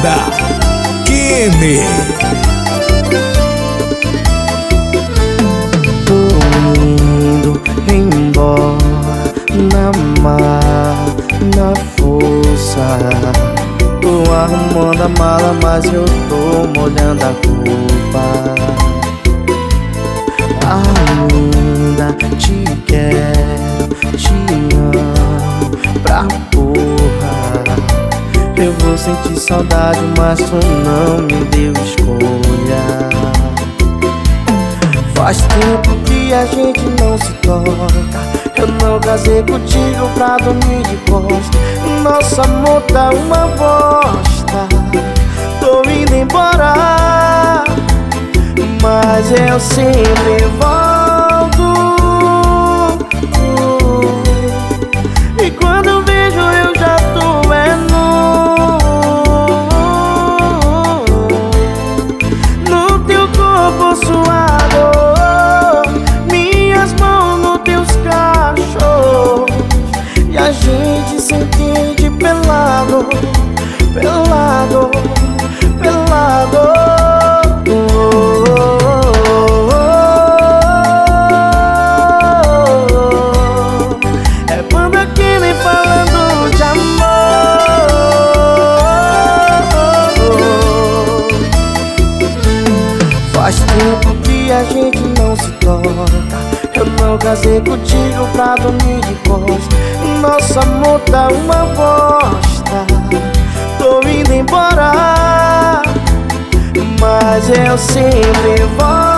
banda Kine. Tô indo embora na mar, na força. Tô arrumando a mala, mas eu tô molhando a roupa. Ainda te quero, te amo pra porra. Eu vou sentir saudade, mas tu não me deu escolha. Faz tempo que a gente não se toca. Eu não casei contigo pra dormir de costa. Nosso amor tá uma bosta. Tô indo embora, mas eu sempre volto. E quando eu vejo eu já tô no teu corpo suado, minhas mãos nos teus cachos. E a gente se entende pelado, pelado, pelado. Faz tempo que a gente não se toca. Eu não casei contigo pra dormir de costa. Nosso amor tá uma bosta. Tô indo embora, mas eu sempre volto.